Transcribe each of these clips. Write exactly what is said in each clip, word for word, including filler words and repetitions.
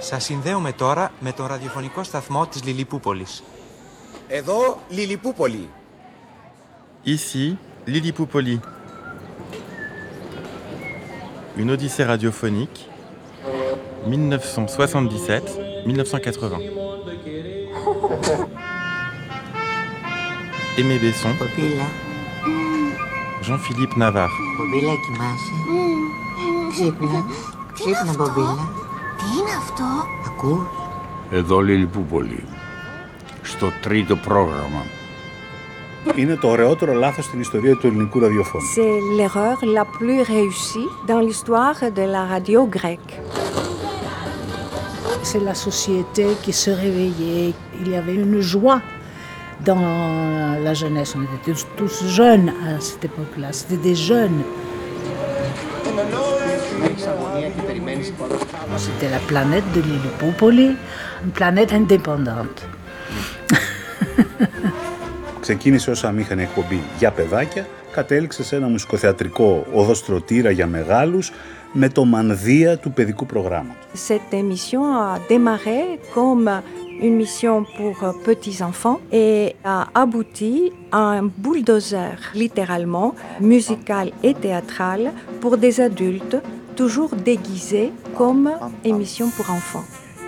Σας συνδέομαι τώρα με τον ραδιοφωνικό σταθμό της Λιλιπούπολης. Εδώ Λιλιπούπολη. Ici, Lillipoupoly. Une odyssée radiophonique, mille neuf cent soixante-dix-sept à mille neuf cent quatre-vingts. Aimé Besson. Πομπίλα. Jean-Philippe Navarre. Πομπίλα, κοιμάσαι. Ξύπνα. Ξύπνα, Πομπίλα. Τι είναι αυτό? Ακούς? Εδώ Λιλιπούπολη. Στο τρίτο πρόγραμμα. Είναι το ωραιότερο λάθος στην ιστορία του ελληνικού ραδιοφώνου. C'est l'erreur la plus réussie dans l'histoire de la radio grecque. C'est la société qui se réveillait. Il y avait une joie dans la jeunesse. On était tous, tous jeunes à cette époque-là. C'était des jeunes. C'était la planète de Lillipoupoli, une planète indépendante. Ξεκίνησε ως αμήχανη εκπομπή για παιδάκια, κατέληξε σε ένα μουσικοθεατρικό οδοστρωτήρα για μεγάλους με το μανδύα του παιδικού προγράμματος. Cette émission a démarré comme une mission pour petits enfants et a abouti à un bulldozer, littéralement, musical et théâtral pour des adultes, toujours déguisés comme émission pour enfants.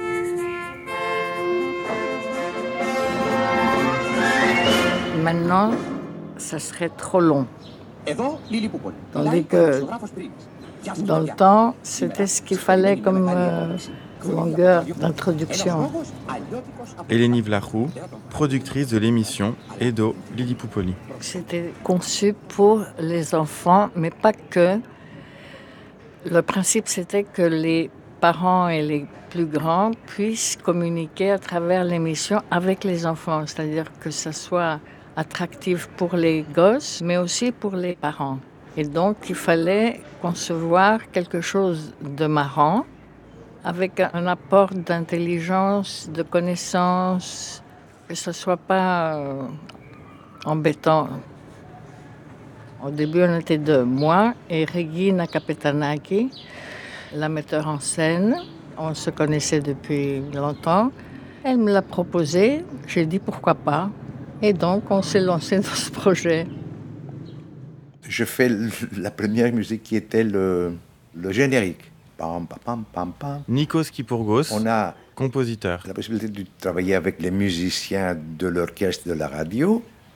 Maintenant, ça serait trop long. Tandis que dans le temps, c'était ce qu'il fallait comme euh, longueur d'introduction. Eleni Vlachou, productrice de l'émission Edo Lillipoupoli. C'était conçu pour les enfants, mais pas que. Le principe, c'était que les parents et les plus grands puissent communiquer à travers l'émission avec les enfants, c'est-à-dire que ça soit attractif pour les gosses, mais aussi pour les parents. Et donc, il fallait concevoir quelque chose de marrant, avec un apport d'intelligence, de connaissance, que ce ne soit pas euh, embêtant. Au début, on était deux, moi et Regina Capetanaki, la metteur en scène. On se connaissait depuis longtemps. Elle me l'a proposé, j'ai dit pourquoi pas. Et donc, on s'est lancé dans ce projet. Je fais la première musique qui était le, le générique. Pam, pam, pam, pam. Nikos Kypourgos, on a compositeur. La possibilité de travailler avec les musiciens de l'orchestre de la radio.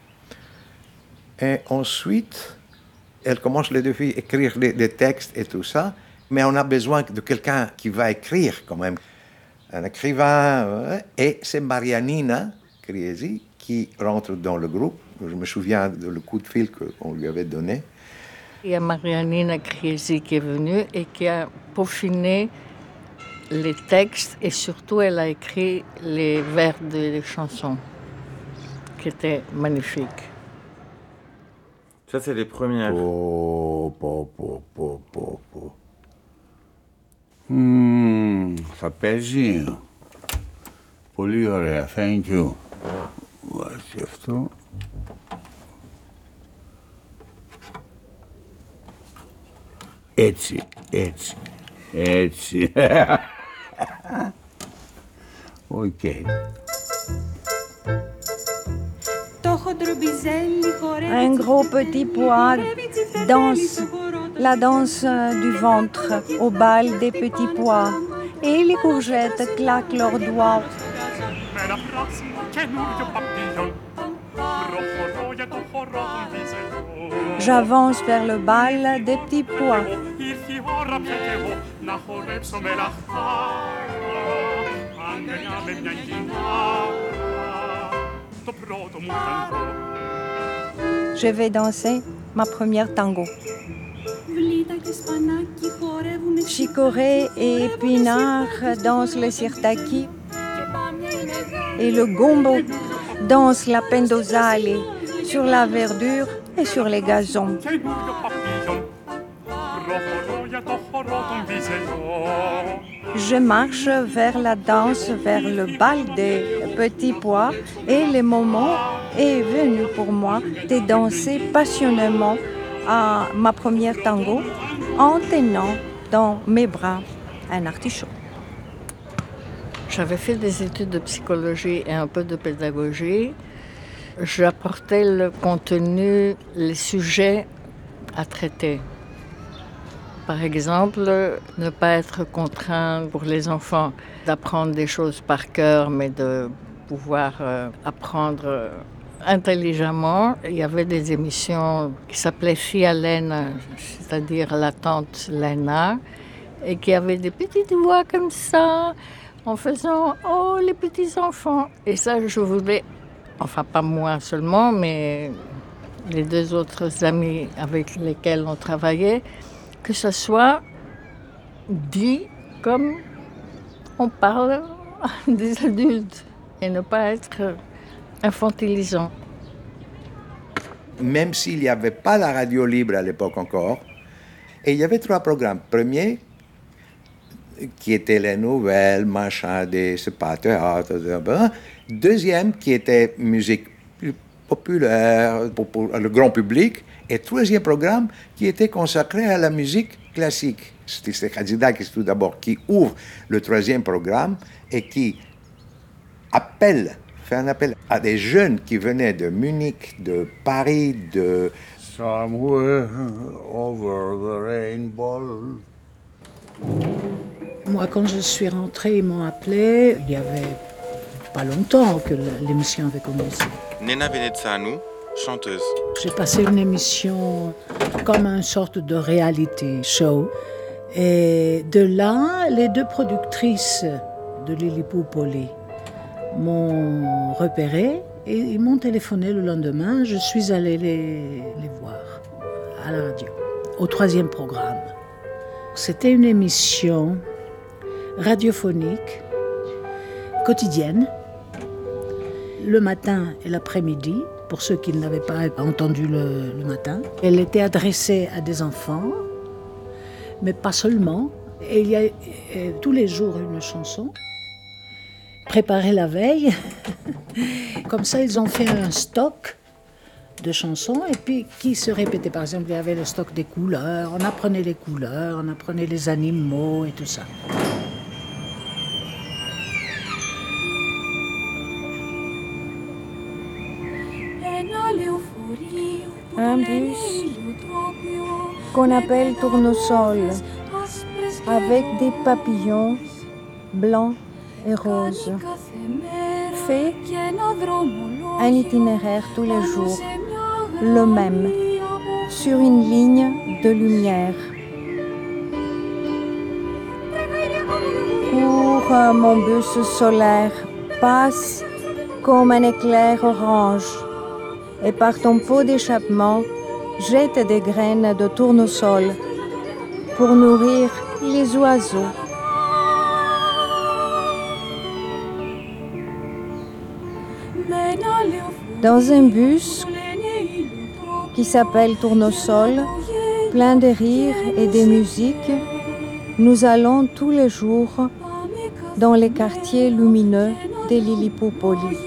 Et ensuite, elle commence les deux filles à écrire les, les textes et tout ça. Mais on a besoin de quelqu'un qui va écrire quand même. Un écrivain. Et c'est Marianina Criesi qui rentre dans le groupe. Je me souviens de le coup de fil qu'on lui avait donné. Il y a Marianina Criesi qui est venue et qui a peaufiné les textes et surtout elle a écrit les vers des chansons qui étaient magnifiques. Ça, c'est les premières. Po, po, po, po, po, po. Mm, θα παίζει. Πολύ ωραία, thank you. Βάζει αυτό. Έτσι, έτσι, έτσι. Οκ. Okay. Un gros petit pois danse la danse du ventre au bal des petits pois et les courgettes claquent leurs doigts. J'avance vers le bal des petits pois. Je vais danser ma première tango. Chicorée et Épinard dansent le sirtaki et le gombo danse la pendozali sur la verdure et sur les gazons. Je marche vers la danse, vers le bal des petits pois et le moment est venu pour moi de danser passionnément à ma première tango en tenant dans mes bras un artichaut. j'avais fait des études de psychologie et un peu de pédagogie. J'apportais le contenu, les sujets à traiter. Par exemple, ne pas être contraint pour les enfants d'apprendre des choses par cœur, mais de pouvoir euh, apprendre euh, intelligemment. Il y avait des émissions qui s'appelaient Fille à laine, c'est-à-dire la tante Léna, et qui avaient des petites voix comme ça, en faisant « Oh, les petits-enfants !» Et ça, je voulais, enfin pas moi seulement, mais les deux autres amis avec lesquels on travaillait, que ce soit dit comme on parle des adultes et ne pas être infantilisant. Même s'il n'y avait pas la radio libre à l'époque encore, et il y avait trois programmes. Premier, qui étaient les nouvelles, machin, des, c'est pas, théâtre, deuxième, qui était musique plus populaire pour, pour le grand public, et troisième programme, qui était consacré à la musique classique. C'est Khadzidakis tout d'abord qui ouvre le troisième programme et qui appelle, fait un appel à des jeunes qui venaient de Munich, de Paris, de... Somewhere over the rainbow. Moi, quand je suis rentrée, ils m'ont appelé. Il y avait pas longtemps que l'émission avait commencé. Nena Venețanu, chanteuse. J'ai passé une émission comme une sorte de reality show. Et de là, les deux productrices de Lilipoupoli m'ont repéré et ils m'ont téléphoné le lendemain. Je suis allée les, les voir à la radio, au troisième programme. C'était une émission radiophonique, quotidienne, le matin et l'après-midi, pour ceux qui ne l'avaient pas entendu le, le matin. Elle était adressée à des enfants, mais pas seulement. Et il y a et, tous les jours une chanson, préparée la veille. Comme ça, ils ont fait un stock de chansons et puis qui se répétait. Par exemple, il y avait le stock des couleurs, on apprenait les couleurs, on apprenait les animaux et tout ça. Un bus qu'on appelle tournesol, avec des papillons blancs et roses, fait un itinéraire tous les jours, le même, sur une ligne de lumière. Pour euh, mon bus solaire passe comme un éclair orange et par ton pot d'échappement jette des graines de tournesol pour nourrir les oiseaux. Dans un bus qui s'appelle Tournesol, plein de rires et de musique, nous allons tous les jours dans les quartiers lumineux de Lilipoupoli.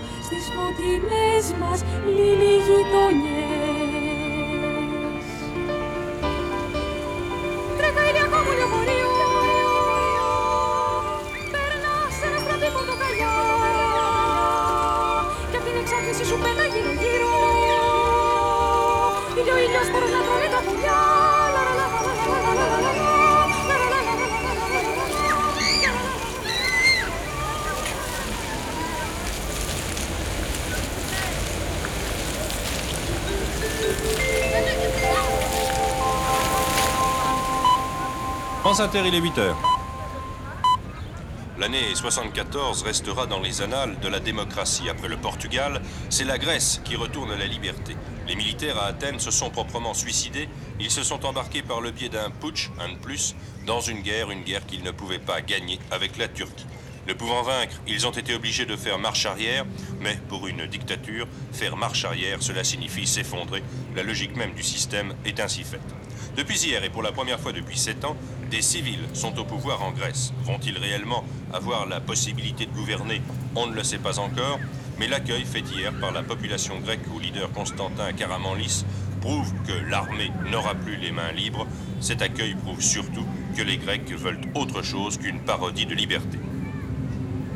France Inter, il est huit heures. L'année soixante-quatorze restera dans les annales de la démocratie. Après le Portugal, c'est la Grèce qui retourne à la liberté. Les militaires à Athènes se sont proprement suicidés. Ils se sont embarqués par le biais d'un putsch, un de plus, dans une guerre, une guerre qu'ils ne pouvaient pas gagner avec la Turquie. Ne pouvant vaincre, ils ont été obligés de faire marche arrière, mais pour une dictature, faire marche arrière, cela signifie s'effondrer. La logique même du système est ainsi faite. Depuis hier et pour la première fois depuis sept ans, des civils sont au pouvoir en Grèce. Vont-ils réellement avoir la possibilité de gouverner? On ne le sait pas encore, mais l'accueil fait hier par la population grecque au leader Constantin Karamanlis prouve que l'armée n'aura plus les mains libres. Cet accueil prouve surtout que les Grecs veulent autre chose qu'une parodie de liberté.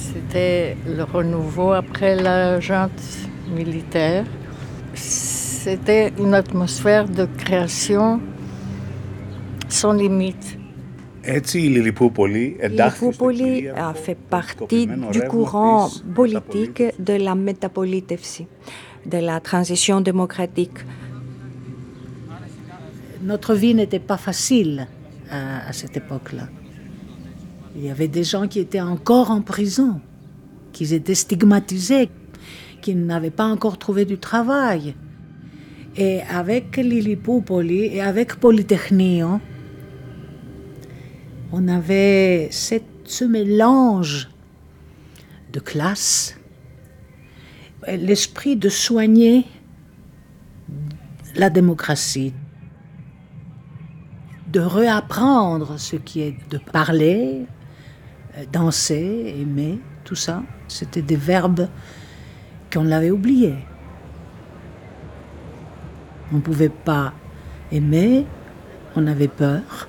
C'était le renouveau après la junte militaire. C'était une atmosphère de création sans limite. Έτσι, η Λιλιπούπολη εντάχθηκε στην Λιλιπούπολη a fait partie du courant politique de la métapolitεύση, de la transition démocratique. Notre vie n'était pas facile à, à cette époque-là. Il y avait des gens qui étaient encore en prison, qui étaient stigmatisés, qui n'avaient pas encore trouvé du travail. Et avec Lilipoupoli et avec Polytechnio, on avait cette, ce mélange de classes, l'esprit de soigner la démocratie, de réapprendre ce qui est de parler, danser, aimer, tout ça. C'était des verbes qu'on l'avait oubliés. On ne pouvait pas aimer, on avait peur.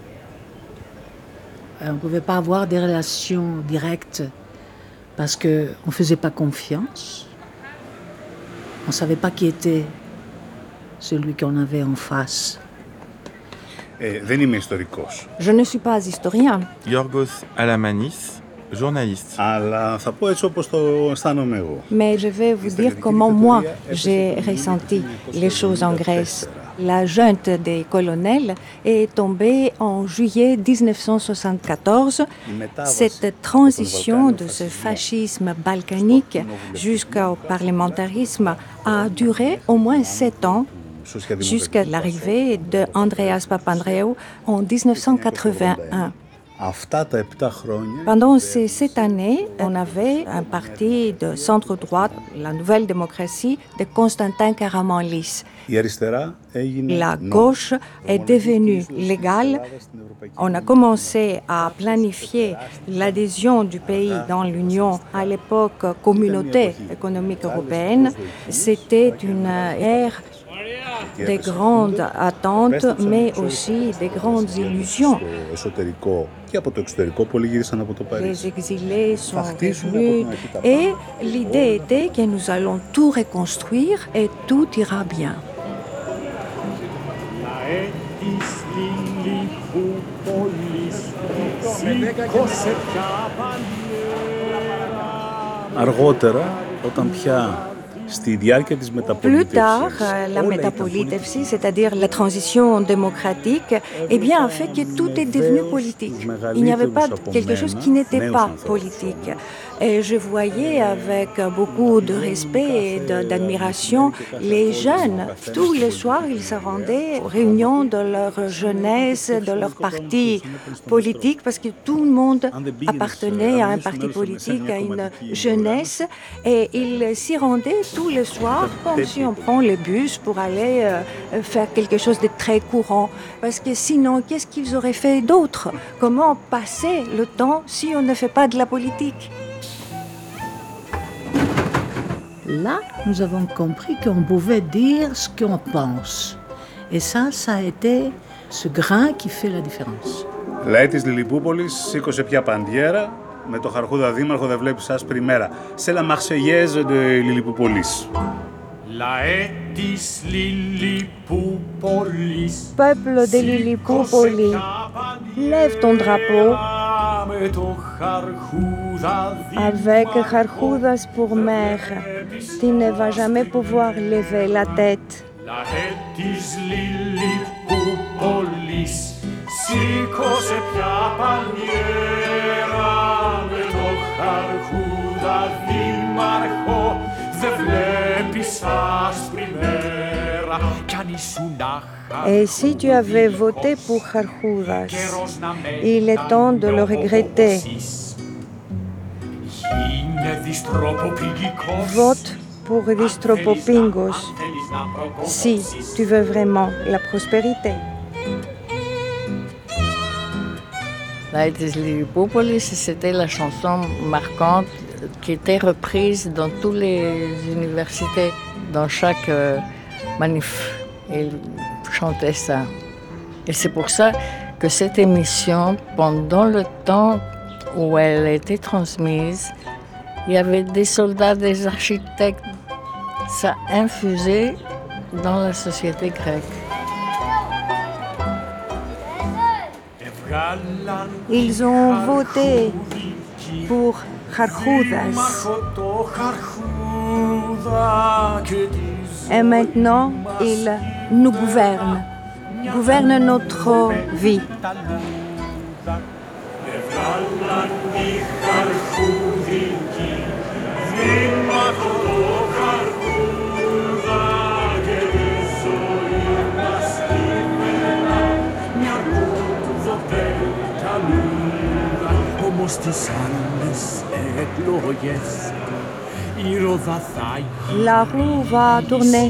On ne pouvait pas avoir des relations directes parce qu'on ne faisait pas confiance. On ne savait pas qui était celui qu'on avait en face. Ε, δεν είμαι ιστορικός. Je ne suis pas historien. Yorgos Alamanis, journaliste. Αλλά θα πω έτσι όπως το αισθάνομαι εγώ. Mais je vais vous dire comment moi j'ai ressenti les choses en Grèce. La junte des colonels est tombée en juillet dix-neuf cent soixante-quatorze. Cette transition de ce fascisme balkanique jusqu'au parlementarisme a duré au moins sept ans, jusqu'à l'arrivée de Andreas Papandreou en dix-neuf cent quatre-vingt-un. Pendant ces sept années, on avait un parti de centre-droite, la Nouvelle Démocratie, de Constantin Karamanlis. La gauche est devenue légale. On a commencé à planifier l'adhésion du pays dans l'Union, à l'époque Communauté économique européenne. C'était une ère des grandes attentes, mais aussi des grandes illusions. Les exilés sont revenus et l'idée était que nous allons tout reconstruire et tout ira bien. Αργότερα, όταν πια Plus tard, la métapolitεύsie, c'est-à-dire la transition démocratique, eh bien, a fait que tout est devenu politique. Il n'y avait pas quelque chose qui n'était pas politique. Et je voyais avec beaucoup de respect et d'admiration les jeunes. Tous les soirs, ils se rendaient aux réunions de leur jeunesse, de leur parti politique, parce que tout le monde appartenait à un parti politique, à une jeunesse, et ils s'y rendaient tous les soirs, comme si on prend le bus pour aller euh, faire quelque chose de très courant. Parce que sinon, qu'est-ce qu'ils auraient fait d'autre? Comment passer le temps si on ne fait pas de la politique? Là, nous avons compris qu'on pouvait dire ce qu'on pense. Et ça, ça a été ce grain qui fait la différence. Λαέ της Λιλιπούπολης σήκωσε πια παντιέρα. Με το Χαρχούδα δήμαρχο δεν βλέπεις άσπρη μέρα. C'est la Marseillaise de Lillipoupolis. Λαέ της Λιλιπούπολης. Peuple de Lillipoupolis, lève ton drapeau avec Charchoudas pour mère. Tu ne vas jamais pouvoir lever la tête. Λαέ της Λιλιπούπολης σήκωσε πια πανιέρα με το Χαρχούδα δήμαρχο δε βλέπεις άσπρη μέρα κι αν ήσουν άχα. Et si tu avais voté pour Charchoudas, il est temps de le regretter. Vote pour Distropopingos si tu veux vraiment la prospérité. Λαέ της Λιλιπούπολης, c'était la chanson marquante qui était reprise dans toutes les universités, dans chaque euh, manif. Ils chantaient ça. Et c'est pour ça que cette émission, pendant le temps où elle était transmise, il y avait des soldats, des architectes. Ça infusait dans la société grecque. Ils ont voté pour Charchoudas. Et maintenant, ils nous gouvernent, gouvernent notre vie. Όμως τις άλλες εκλογές η ρόδα θα γίνει. La roue va tourner.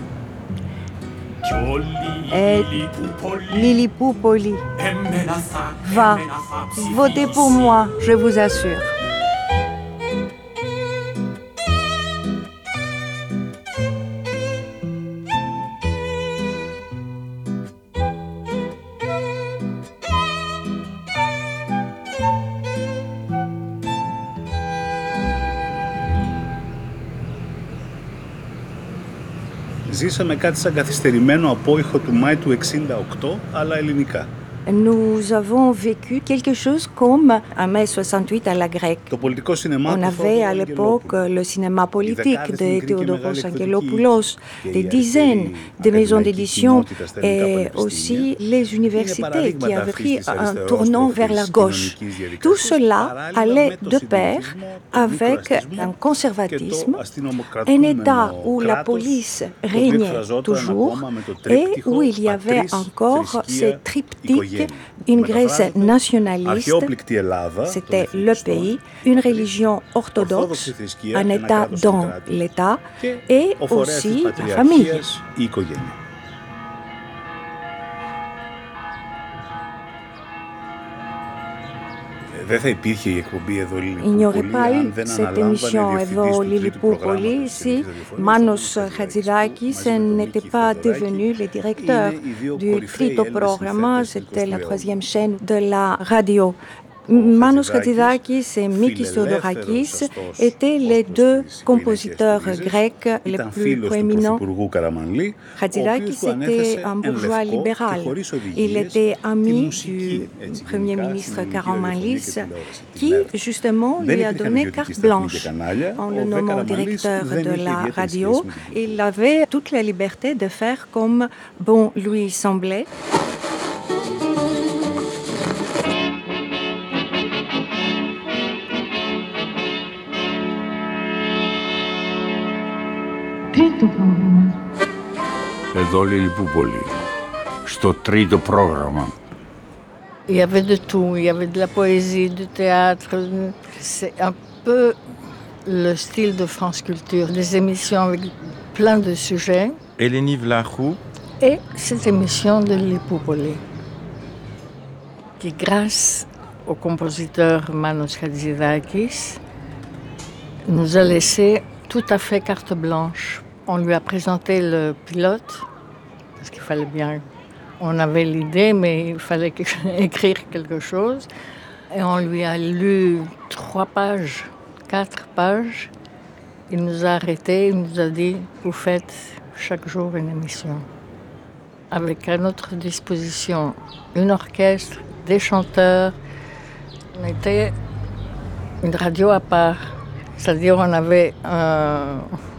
Et Lilipoupoli va voter pour moi, je vous assure. Ζήσαμε κάτι σαν καθυστερημένο απόϊχο του Μάη του εξήντα οκτώ, αλλά ελληνικά. Nous avons vécu quelque chose comme en mai soixante-huit à la grecque. On avait à l'époque le cinéma politique de Théodoros Angelopoulos, des dizaines de maisons d'édition et aussi les universités qui avaient pris un tournant vers la gauche. Tout cela allait de pair avec un conservatisme, un État où la police régnait toujours et où il y avait encore ces triptyques. Une Grèce nationaliste, c'était le pays, une religion orthodoxe, un État dans l'État et aussi la famille. Il n'y aurait pas eu cette émission εδώ Lilipoupoli si Manos Hatzidakis n'était pas devenu le directeur du trito programme, c'était la troisième chaîne de la radio. Manos Hatzidakis et Mikis Theodorakis étaient les deux compositeurs grecs les plus proéminents. Hatzidakis était un bourgeois libéral. Il était ami du Premier ministre Karamanlis qui, justement, lui a donné carte blanche en le nommant directeur de la radio. Il avait toute la liberté de faire comme bon lui semblait. Τρίτο πρόγραμμα. Εδώ Λιλιπούπολη, στο τρίτο πρόγραμμα. Il y avait de tout, il y avait de la poésie, du théâtre. C'est un peu le style de France Culture, des émissions avec plein de sujets. Eleni Vlachou. Et cette émission de Lilipoupoli, qui grâce au compositeur Manos Hatzidakis, nous a laissé tout à fait carte blanche. On lui a présenté le pilote, parce qu'il fallait bien... On avait l'idée, mais il fallait écrire quelque chose. Et on lui a lu trois pages, quatre pages. Il nous a arrêtés, il nous a dit, vous faites chaque jour une émission. Avec à notre disposition une orchestre, des chanteurs. On était une radio à part. C'est-à-dire on avait un,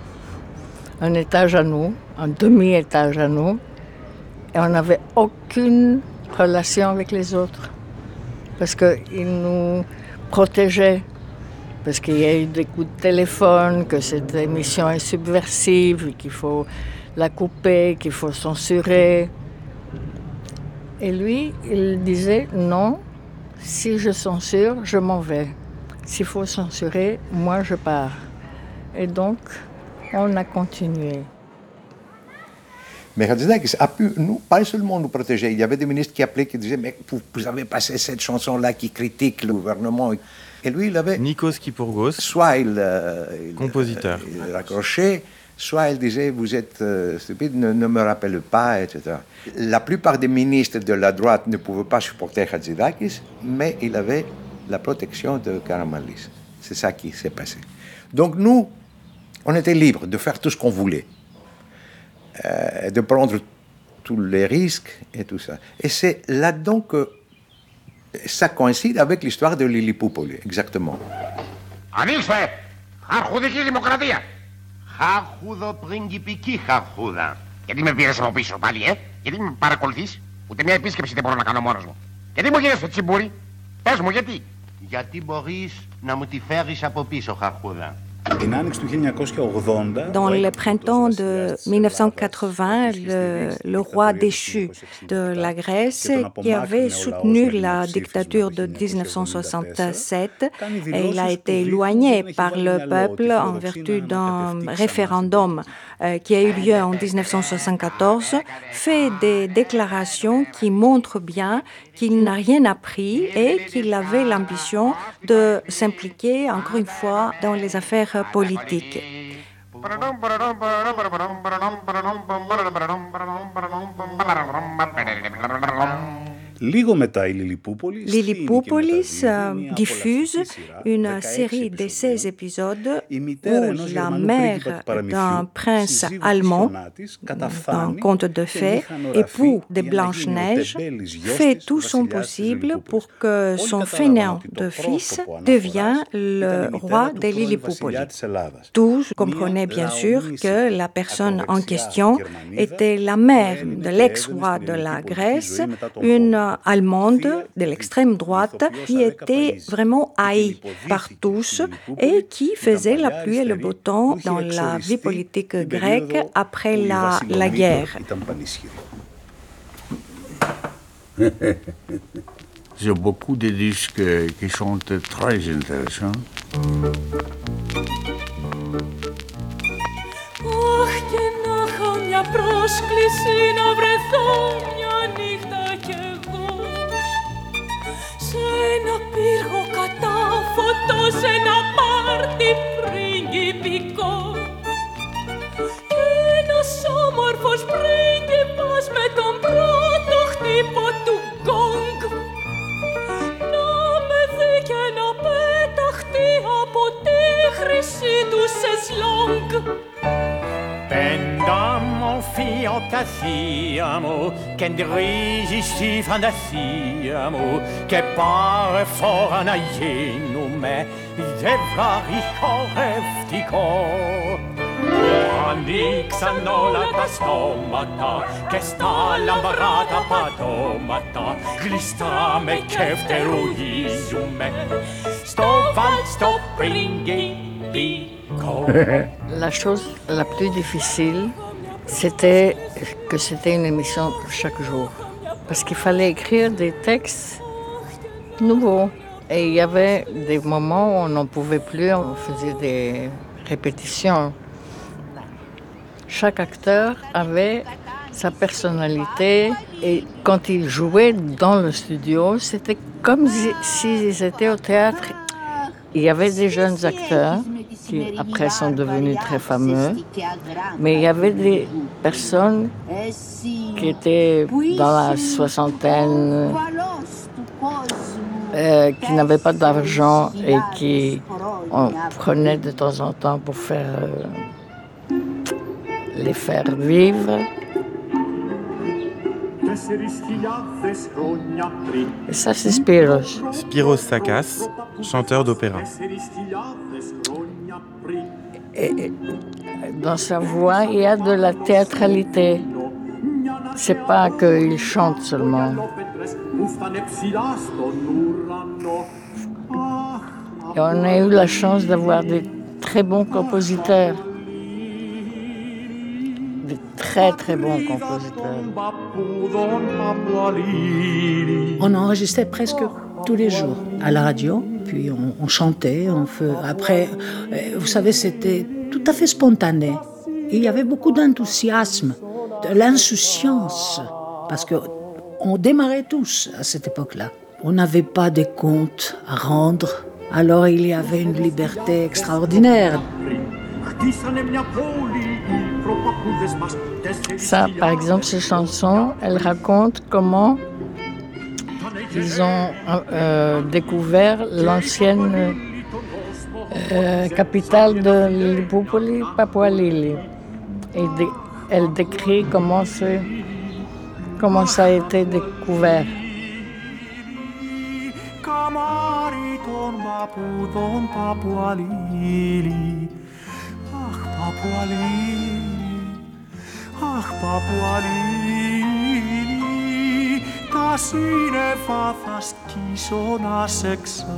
un étage à nous, un demi-étage à nous, et on n'avait aucune relation avec les autres. Parce qu'ils nous protégeaient, parce qu'il y a eu des coups de téléphone, que cette émission est subversive, qu'il faut la couper, qu'il faut censurer. Et lui, il disait non, si je censure, je m'en vais. S'il faut censurer, moi je pars. Et donc, on a continué. Mais Hatzidakis a pu nous, pas seulement nous protéger. Il y avait des ministres qui appelaient, qui disaient mais vous, vous avez passé cette chanson-là qui critique le gouvernement. Et lui, il avait... Nikos Kypurgos, soit il, euh, compositeur. Il, il raccrochait, soit il disait vous êtes euh, stupide, ne, ne me rappelle pas, et cetera. La plupart des ministres de la droite ne pouvaient pas supporter Hatzidakis, mais il avait la protection de Karamanlis. C'est ça qui s'est passé. Donc nous, on était libres de faire tout ce qu'on voulait, euh, de prendre tous les risques et tout ça. Et c'est là-dedans que ça coïncide avec l'histoire de Lillipoupoli, exactement. Ανοίξτε! Αρχουδική δημοκρατία! Χαχουδοπριγκιπική χαχούδα. Γιατί με πήρες από πίσω πάλι, ε? Γιατί με παρακολουθείς? Ούτε μια επίσκεψη δεν μπορώ να κάνω μόνος μου. Γιατί μου γίνεις το τσιμπούρι? Πες μου γιατί. Γιατί μπορείς να μου τη φέρεις από πίσω, χαχούδα. Dans le printemps de mille neuf cent quatre-vingts, le, le roi déchu de la Grèce, qui avait soutenu la dictature de dix-neuf cent soixante-sept, et il a été éloigné par le peuple en vertu d'un référendum euh, qui a eu lieu en dix-neuf cent soixante-quatorze, fait des déclarations qui montrent bien qu'il n'a rien appris et qu'il avait l'ambition de s'impliquer encore une fois dans les affaires politique. Λίγο μετά η Λιλιπούπολη Lillipopolis diffuse une série de seize épisodes où la mère d'un prince allemand, d'un conte de fées, époux de Blanche-Neige, fait tout son possible pour que son fainéant de fils devienne le roi de Lillipoupoli. Tous comprenaient bien sûr que la personne en question était la mère de l'ex-roi de la Grèce, une allemande de l'extrême droite qui était vraiment haïe par tous et qui faisait la pluie et le beau temps dans la vie politique grecque après la, la guerre. J'ai beaucoup de disques qui sont très intéressants. Αχ, και να είχα μια πρόσκληση να βρεθώ μια νύχτα κι εγώ σε ένα πύργο κατάφωτο, σε ένα πάρτι πριγκιπικό και ένας όμορφος πρίγκιπας με τον πρώτο χτύπο του γκόγκ να με δει και να πέταχτεί από τη χρυσή του σεσλόγκ. Pendam fiocasiamo, che indrisisti fantasiamo, che pare fora jenume, zevrari koreftico. Ανοίξαν όλα τα στόματα και στα λαμπράτα πατώματα γλιστρά με κεφτερουγίζουμε στο βάλ, στο πριγκιπικό. La chose la plus difficile, c'était que c'était une émission chaque jour. Parce qu'il fallait écrire des textes nouveaux. Et il y avait des moments où on n'en pouvait plus, on faisait des répétitions. Chaque acteur avait sa personnalité et quand ils jouaient dans le studio, c'était comme s'ils étaient au théâtre. Il y avait des jeunes acteurs qui après sont devenus très fameux, mais il y avait des personnes qui étaient dans la soixantaine, euh, qui n'avaient pas d'argent et qui on prenait de temps en temps pour faire, euh, les faire vivre. Et ça, c'est Spiros. Spiros Sakas, chanteur d'opéra. Et dans sa voix, il y a de la théâtralité. C'est pas qu'il chante seulement. Et on a eu la chance d'avoir des très bons compositeurs. Des très très bons compositeurs. On enregistrait presque tous les jours à la radio, puis on, on chantait. On fait... Après, vous savez, c'était tout à fait spontané. Et il y avait beaucoup d'enthousiasme, de l'insouciance, parce qu'on démarrait tous à cette époque-là. On n'avait pas de comptes à rendre, alors il y avait une liberté extraordinaire. Ça, par exemple, ces chansons, elles racontent comment ils ont euh, découvert l'ancienne euh, capitale de Lilliputpoli, Papualili. Et dé- elle décrit comment, c'est, comment ça a été découvert. Καμάριτον παππούδων Παπουαλίλη. Αχ, Παπουαλίλη, αχ, Παπουαλίλη, τα σύννεφα θα σκίσω να σε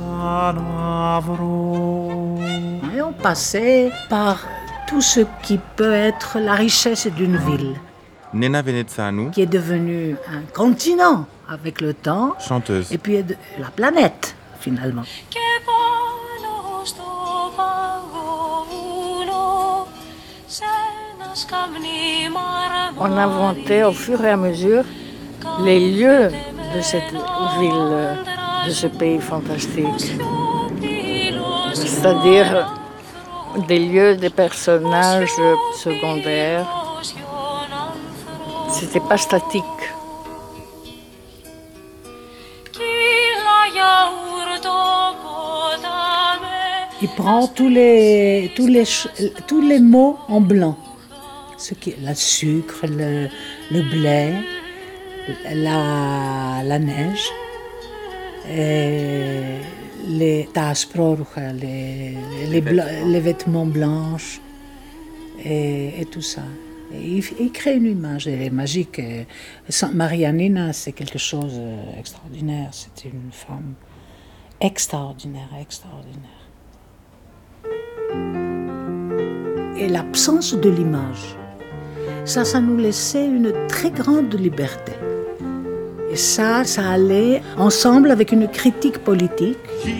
ξαναβρω. Et on passait par tout ce qui peut être la richesse d'une ville, Nena Venețanu, qui est devenue un continent avec le temps, chanteuse. et puis la planète, finalement. Και πάνω στο παγόβουνο σε ένα σκαμνί μαρμάρι. On inventait au fur et à mesure les lieux de cette ville, de ce pays fantastique. C'est-à-dire des lieux, des personnages secondaires. C'était pas statique. Il prend tous les, tous les, tous les mots en blanc. Ce qui, le sucre, le, le blé, la, la neige, et les tasprorucha, les, les, bla, les vêtements blancs et, et tout ça. Et il, il crée une image magique. Marianina, c'est quelque chose d'extraordinaire. C'était une femme extraordinaire, extraordinaire. Et l'absence de l'image, ça, ça nous laissait une très grande liberté. Et ça, ça allait ensemble avec une critique politique.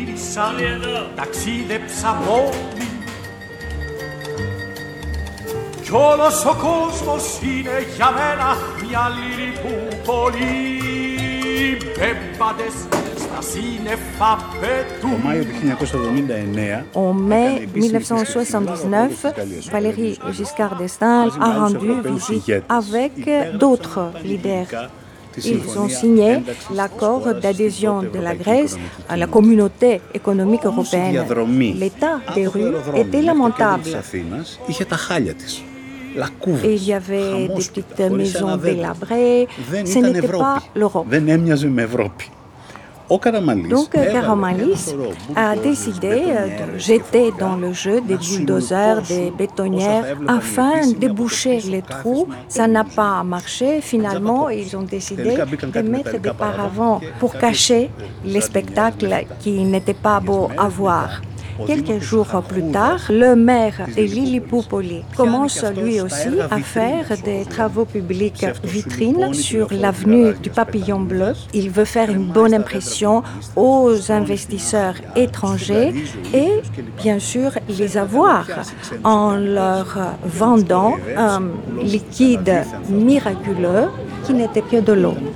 Κι όλος ο κόσμος είναι για μένα μια Λιλιπούπολη. Μπέμπαντες στα σύννεφα πετούν. Το Μάιο του χίλια εννιακόσια εβδομήντα εννέα, En mai mille neuf cent soixante-dix-neuf, Valéry Giscard d'Estaing a rendu visite avec d'autres leaders. Ils ont signé l'accord d'adhésion de la Grèce à la communauté économique européenne. L'état des rues était lamentable. Et il y avait des petites maisons délabrées. Ce n'était pas l'Europe. Donc Karamanlis a décidé de jeter dans le jeu des bulldozers, des bétonnières, afin de boucher les trous. Ça n'a pas marché. Finalement, ils ont décidé de mettre des paravents pour cacher les spectacles qui n'étaient pas beaux à voir. Quelques jours plus tard, le maire de Lilliputpoli commence lui aussi à faire des travaux publics vitrines sur l'avenue du Papillon Bleu. Il veut faire une bonne impression aux investisseurs étrangers et bien sûr les avoir en leur vendant un liquide miraculeux qui n'était que de l'eau.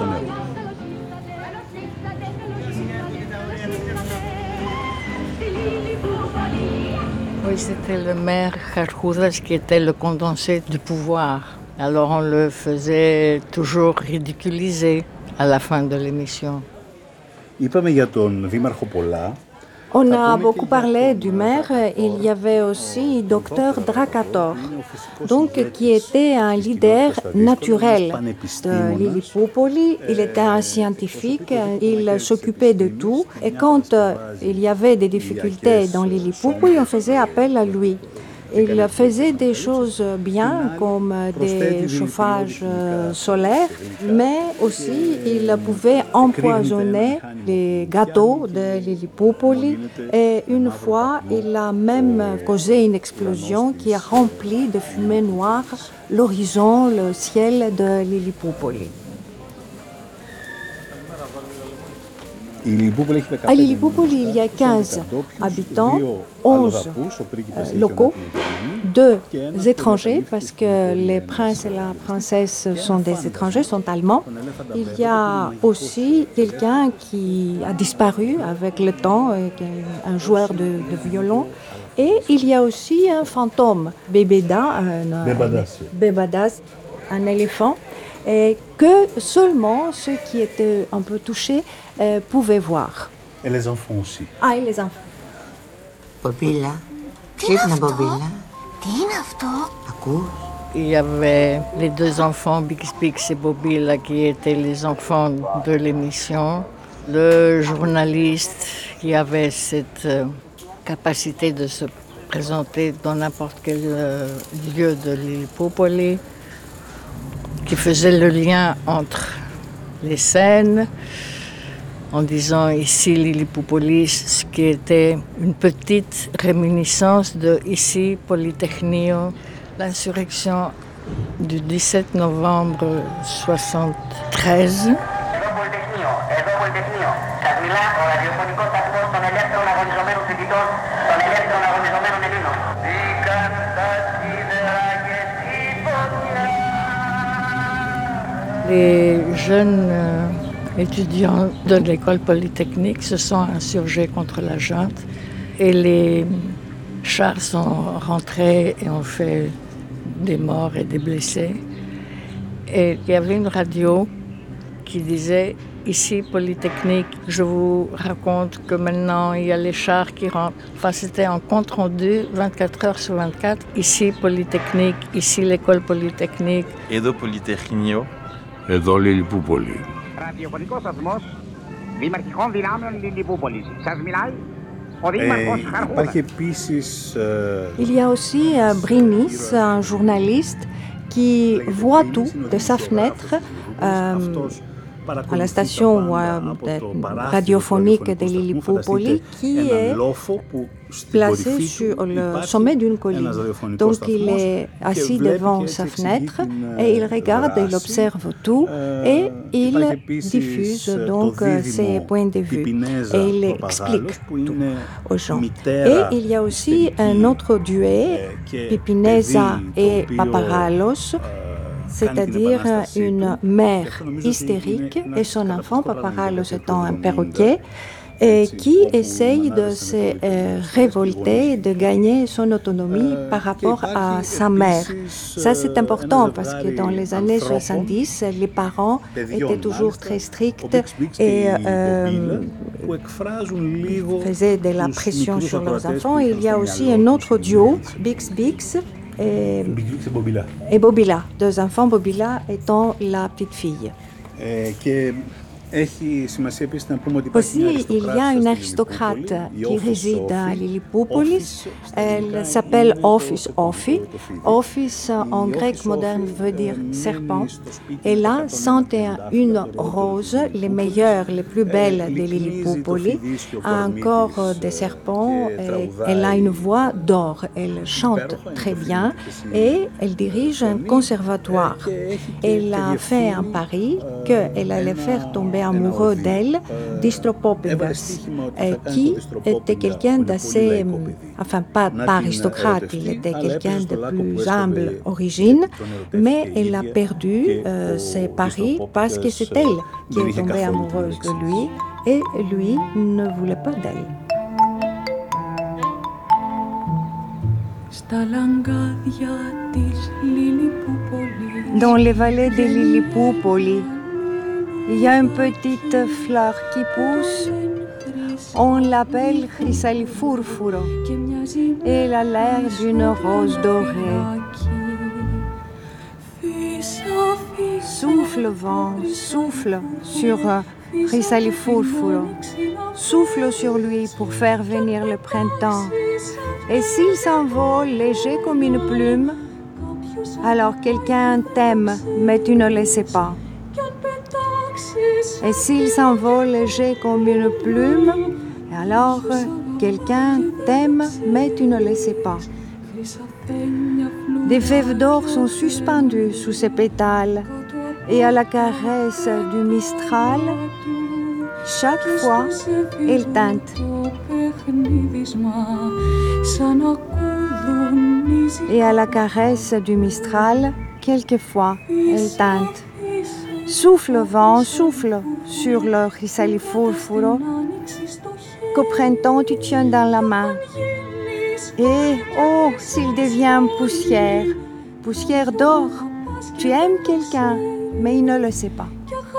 Oui, c'était le maire Charchoudas qui était le condensé du pouvoir. Alors on le faisait toujours ridiculiser à la fin de l'émission. Είπαμε για τον Δήμαρχο πολλά. On a beaucoup parlé du maire. Il y avait aussi docteur Drakator, donc qui était un leader naturel de Lilliputpoli. Il était un scientifique, il s'occupait de tout. Et quand il y avait des difficultés dans Lilliputpoli, on faisait appel à lui. Il faisait des choses bien, comme des chauffages solaires, mais aussi il pouvait empoisonner les gâteaux de Lilliputpoli. Et une fois, il a même causé une explosion qui a rempli de fumée noire l'horizon, le ciel de Lilliputpoli. À Lilliputpoli, il y a quinze habitants, onze locaux, deux étrangers, parce que les princes et la princesse sont des étrangers, sont allemands. Il y a aussi quelqu'un qui a disparu avec le temps, un joueur de, de violon. Et il y a aussi un fantôme, Bébéda, un, Bébadas, un éléphant. et que seulement ceux qui étaient un peu touchés euh, pouvaient voir. Et les enfants aussi. Ah, et les enfants. Μπομπίλα, ξύπνα Μπομπίλα. Τι είναι αυτό? Ακούς? Il y avait les deux enfants, Bix Bix et Bobila, qui étaient les enfants de l'émission. Le journaliste qui avait cette euh, capacité de se présenter dans n'importe quel euh, lieu de Lilliputpoli, qui faisait le lien entre les scènes, en disant ici Lilliputpoli, ce qui était une petite réminiscence de ici Polytechnio, l'insurrection du dix-sept novembre soixante-treize. Les jeunes euh, étudiants de l'école polytechnique se sont insurgés contre la junte et les chars sont rentrés et ont fait des morts et des blessés. Et il y avait une radio qui disait « Ici, Polytechnique, je vous raconte que maintenant il y a les chars qui rentrent. » Enfin, c'était en compte rendu vingt-quatre heures sur vingt-quatre. Ici, Polytechnique, ici, l'école Polytechnique. Εδώ Πολυτεχνείο. Εδώ Λιλιπούπολη. Ραδιοφωνικός σταθμός Δημαρχικών Δυνάμεων Λιλιπούπολης. Σας μιλάει ο Δήμαρχος Χαρχούδας. Il y a aussi euh, Brinis, un journaliste qui voit tout de sa fenêtre euh, à la station euh, radiophonique de Lilliputpoli qui est placé sur le sommet d'une colline. Donc il est assis devant sa fenêtre et il regarde, il observe tout et il diffuse donc ses points de vue et il explique tout aux gens. Et il y a aussi un autre duet, Pipineza et Paparallos, c'est-à-dire une mère hystérique et son enfant, Paparallos étant un perroquet, et qui essaye de se euh, révolter, de gagner son autonomie par rapport à sa mère. Ça, c'est important parce que dans les années soixante-dix, les parents étaient toujours très stricts et euh, faisaient de la pression sur leurs enfants. Et il y a aussi un autre duo, Bix Bix, et, et Bobila, deux enfants, Bobila étant la petite fille. Aussi, il y a une aristocrate qui réside à Lilliputpoli. Elle s'appelle Office Offi. Office en grec moderne veut dire serpent. Elle a cent et une roses, les meilleures, les plus belles de Lilliputpoli, a un corps de serpent. Et elle a une voix d'or. Elle chante très bien et elle dirige un conservatoire. Elle a fait un pari qu'elle allait faire tomber amoureux d'elle, Distropopingas, qui était quelqu'un d'assez, enfin pas, pas aristocrate, il était quelqu'un de plus humble origine, mais elle a perdu euh, ses paris parce que c'est elle qui est tombée amoureuse de lui et lui ne voulait pas d'elle. Dans les vallées de Lilliputpoli, il y a une petite fleur qui pousse, on l'appelle Chrysalifourfouro, et elle a l'air d'une rose dorée. Souffle vent, souffle sur Chrysalifourfouro, souffle sur lui pour faire venir le printemps. Et s'il s'envole léger comme une plume, alors quelqu'un t'aime, mais tu ne le sais pas. Et s'il s'envole léger comme une plume, alors quelqu'un t'aime, mais tu ne le sais pas. Des fèves d'or sont suspendues sous ses pétales, et à la caresse du mistral, chaque fois, elle teinte. Et à la caresse du mistral, quelquefois, elle teinte. Souffle vent, souffle sur le Chrysalifourfouro qu'au printemps tu tiens dans la main. Et oh, s'il devient poussière, poussière d'or, tu aimes quelqu'un, mais il ne le sait pas.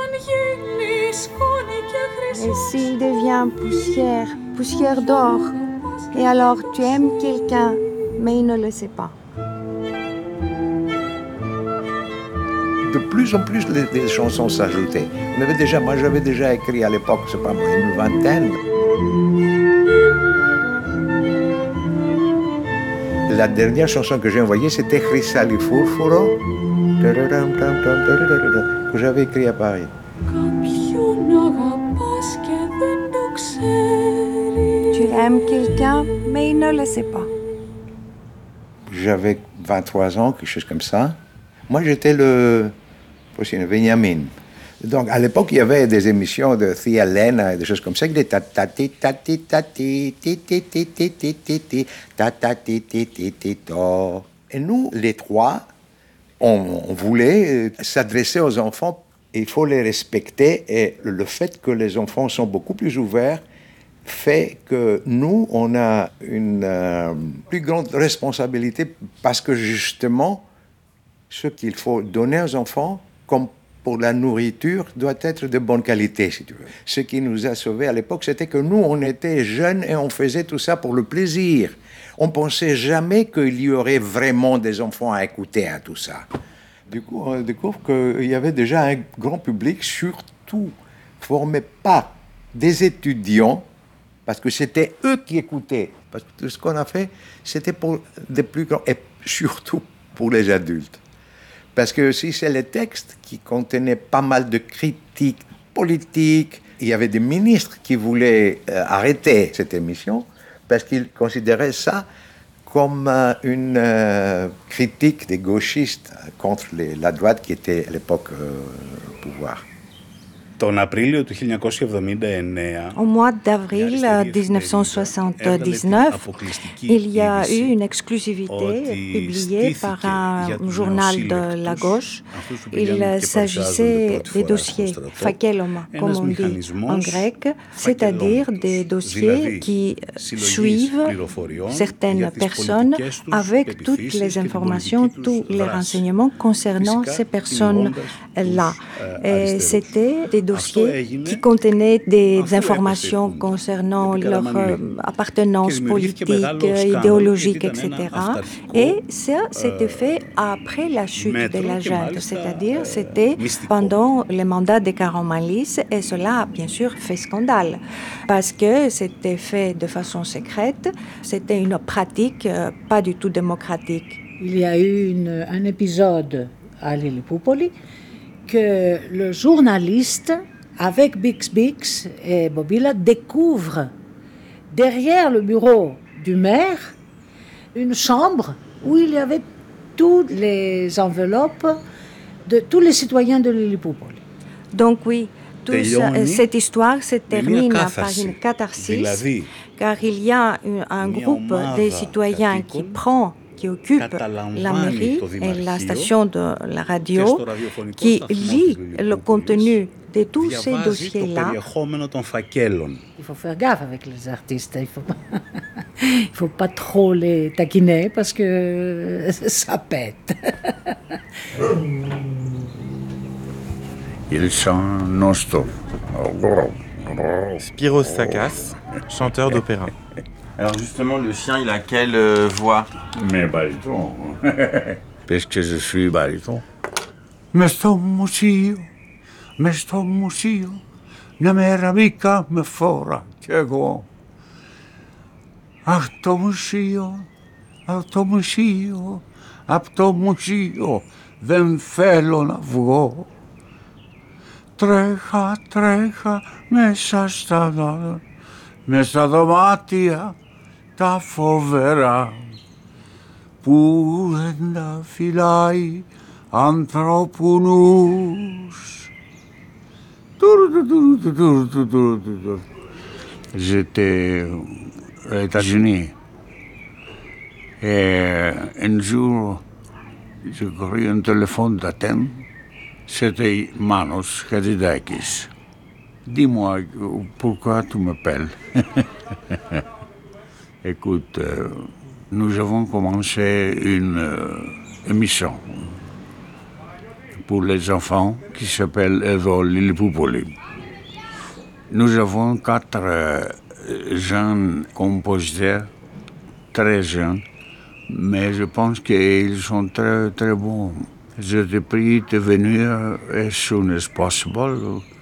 Et s'il devient poussière, poussière d'or, et alors tu aimes quelqu'un, mais il ne le sait pas. De plus en plus, les, les chansons s'ajoutaient. On avait déjà, moi, j'avais déjà écrit à l'époque, c'est pas moi, une vingtaine. La dernière chanson que j'ai envoyée, c'était Chrysali Furfuro, que j'avais écrit à Paris. Tu aimes quelqu'un, mais il ne le sait pas. J'avais vingt-trois ans, quelque chose comme ça. Moi, j'étais le... aussi le Benjamin. Donc, à l'époque, il y avait des émissions de Thea Lena et des choses comme ça, des ta-ta-ti, ta-ti, ta-ti, ti-ti-ti-ti-ti-ti, ta-ta-ti-ti-ti-ti-to. Et nous, les trois, on, on voulait s'adresser aux enfants. Il faut les respecter. Et le fait que les enfants sont beaucoup plus ouverts fait que nous, on a une euh, plus grande responsabilité parce que justement, ce qu'il faut donner aux enfants, comme pour la nourriture, doit être de bonne qualité, si tu veux. Ce qui nous a sauvés à l'époque, c'était que nous, on était jeunes et on faisait tout ça pour le plaisir. On pensait jamais qu'il y aurait vraiment des enfants à écouter à tout ça. Du coup, on découvre qu'il y avait déjà un grand public, surtout formé par des étudiants, parce que c'était eux qui écoutaient. Parce que tout ce qu'on a fait, c'était pour des plus grands, et surtout pour les adultes. Parce que si c'est les textes qui contenaient pas mal de critiques politiques, il y avait des ministres qui voulaient euh, arrêter cette émission parce qu'ils considéraient ça comme euh, une euh, critique des gauchistes contre les, la droite qui était à l'époque euh, au pouvoir. Τον Απρίλιο του χίλια εννιακόσια εβδομήντα εννέα, au mois d'avril dix-neuf cent soixante-dix-neuf, il y a eu une exclusivité publiée par un journal de la gauche. Il s'agissait des dossiers facellum, comme on dit en grec, c'est-à-dire des dossiers qui suivent certaines personnes avec toutes les informations, tous les renseignements concernant ces personnes-là. Et c'était des dossiers qui contenaient des informations concernant leur euh, appartenance politique, idéologique, et cetera. Et ça, c'était fait après la chute de la junte, c'est-à-dire c'était pendant le mandat de Karamanlis, et cela a bien sûr fait scandale, parce que c'était fait de façon secrète, c'était une pratique euh, pas du tout démocratique. Il y a eu une, un épisode à Lilipoupoli que le journaliste, avec Bix Bix et Bobila, découvre derrière le bureau du maire une chambre où il y avait toutes les enveloppes de tous les citoyens de Lilipoupoli. Donc oui, tout ça, cette histoire se termine par une catharsis, car il y a un, un groupe de citoyens qui prend qui occupe la mairie et la station de la radio, qui lit le contenu de tous ces dossiers-là. Il faut faire gaffe avec les artistes, il ne faut, faut pas trop les taquiner parce que ça pète. Ils sont non-stop. Spiros Sakas, chanteur d'opéra. Alors justement, le chien, il a quelle euh, voix? Mais baryton. Parce que je suis baryton. Μες στο μουσείο, μες στο μουσείο, μια μέρα μπήκα με φόρα κι εγώ. Αχ το μουσείο, αχ το μουσείο, απ' το μουσείο δεν θέλω να βγω. Τρέχα, τρέχα μέσα στα, μέσα στα δωμάτια τα φοβερά που δεν τα φυλάει ανθρώπου νους. J'étais aux États-Unis et un jour j'ai pris un téléphone d'Athènes, c'était Manos Khadidakis. Dis-moi, pourquoi tu m'appelles? Écoute, euh, nous avons commencé une euh, émission pour les enfants qui s'appelle εδώ Lilipoupoli. Nous avons quatre euh, jeunes compositeurs, très jeunes, mais je pense qu'ils sont très très bons. Je te prie de venir as soon as possible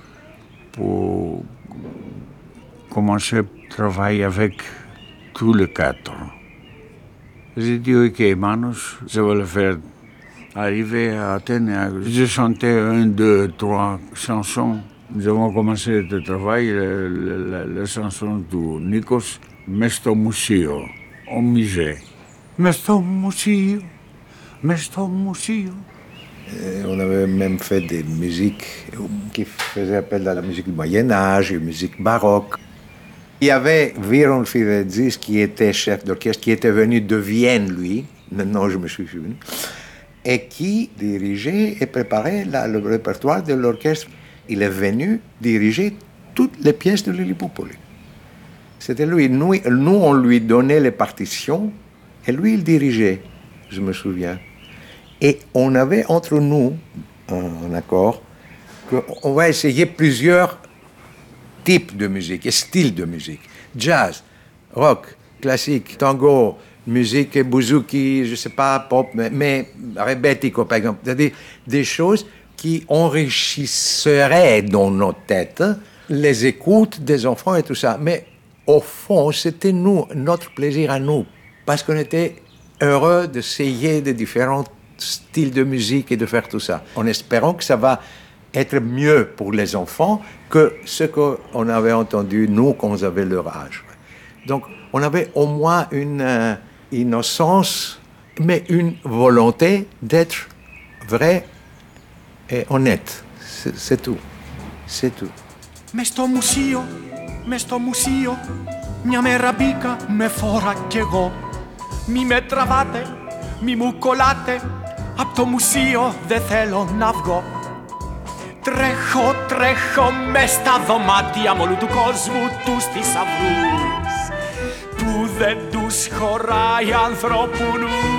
pour commencer à travailler avec tous les quatre. J'ai dit ok, Manus, je vais le faire. Arrivé à Athènes, j'ai chanté un, deux, trois chansons. Nous avons commencé le travail, la, la, la chanson de Nikos, Μες στο μουσείο, au musée. Μες στο μουσείο, μες στο μουσείο. On avait même fait des musiques qui faisaient appel à la musique du Moyen-Âge, une musique baroque. Il y avait Viron Firetzis qui était chef d'orchestre, qui était venu de Vienne, lui, maintenant je me suis souvenu, et qui dirigeait et préparait la, le répertoire de l'orchestre. Il est venu diriger toutes les pièces de Lilipoupoli. C'était lui. Nous, nous, on lui donnait les partitions et lui, il dirigeait, je me souviens. Et on avait entre nous un accord qu'on va essayer plusieurs types de musique et styles de musique. Jazz, rock, classique, tango, musique bouzouki, je ne sais pas, pop, mais, mais rebetiko, par exemple. C'est-à-dire des choses qui enrichisseraient dans nos têtes les écoutes des enfants et tout ça. Mais au fond, c'était nous, notre plaisir à nous, parce qu'on était heureux d'essayer de différents styles de musique et de faire tout ça, en espérant que ça va être mieux pour les enfants que ce qu'on avait entendu, nous, quand on avait leur âge. Donc, on avait au moins une euh, innocence, mais une volonté d'être vrai et honnête. C'est, c'est tout. C'est tout. Μες στο μουσείο, μες στο μουσείο, μια μέρα μπήκα με φόρα κι εγώ. Μη με τραβάτε, μη μου κολλάτε, απ' το μουσείο δεν θέλω να βγω. Τρέχω, τρέχω μες στα δωμάτια μ' όλου του κόσμου τους θησαυρούς, που δεν τους χωράει ανθρώπου νους.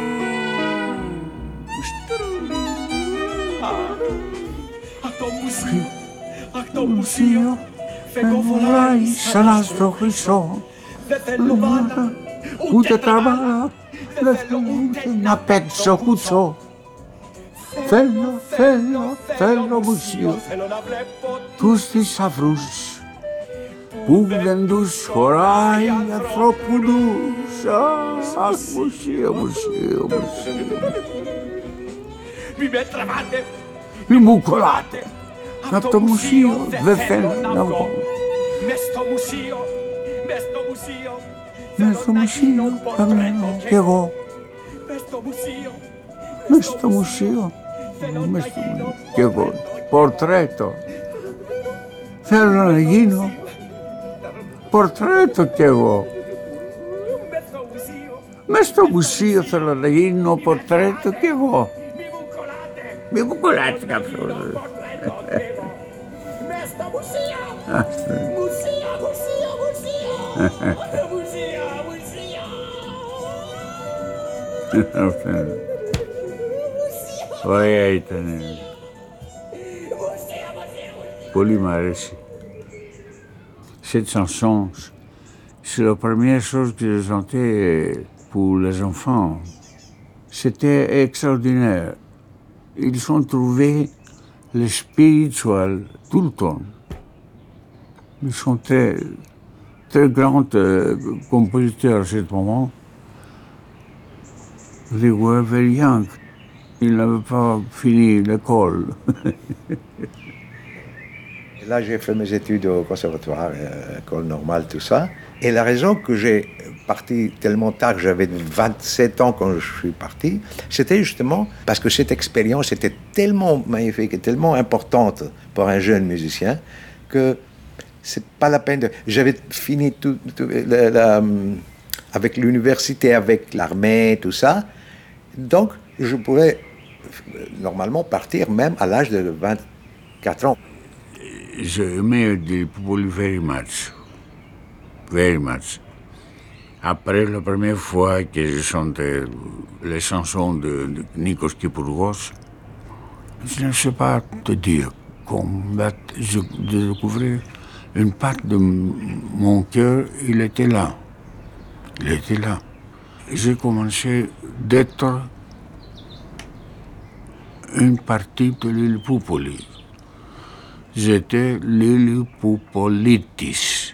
Αχ το μουσείο, αχ το μουσείο, φεύγω φοράει σαν άστρο χρυσό. Δεν θέλω μπάλα, ούτε τραβά, δεν θέλω ούτε να παίξω κουτσό. Θέλω, θέλω, θέλω μουσείο, τους θησαυρούς, που δεν τους χωράει ανθρώπου νους. Αχ, μουσείο, μουσείο, μουσείο. Μη με τραβάτε, μη μου κολλάτε, απ' το μουσείο δεν θέλω να βγω. Μες στο μουσείο, μες στο μουσείο, μες στο μουσείο θα μένω κι εγώ. Μες στο μουσείο, μες στο μουσείο, μες στο μουσείο κι εγώ. Πορτρέτο. Θέλω να γίνω πορτρέτο κι εγώ. Μες στο μουσείο θέλω να γίνω πορτρέτο κι εγώ. Μη μου κολλάτε κάποιος. Μες στο μουσείο, μουσείο, μουσείο, μουσείο, μουσείο, μουσείο. Ωραία ήταν. Πολύ μ' αρέσει. Cette chanson, c'est la première chose que j'ai chantée pour les enfants. C'était extraordinaire. Ils ont trouvé le spirituel tout le temps. Ils sont très, très grands euh, compositeurs à ce moment. They were very young. Ils n'avaient pas fini l'école. Là, j'ai fait mes études au conservatoire, euh, école normale, tout ça. Et la raison que j'ai parti tellement tard, j'avais vingt-sept ans quand je suis parti, c'était justement parce que cette expérience était tellement magnifique et tellement importante pour un jeune musicien que c'est pas la peine de... J'avais fini tout, tout la, la, avec l'université, avec l'armée, tout ça. Donc, je pourrais normalement partir même à l'âge de vingt-quatre ans. J'aimais Lilipoupoli very much. Very much. Après la première fois que j'ai chanté les chansons de, de Nikos Kypurgos, Je ne sais pas te dire comment je découvrais une part de mon cœur, il était là. Il était là. J'ai commencé d'être une partie de Lilliputpoli. J'étais Lilliputpolitis.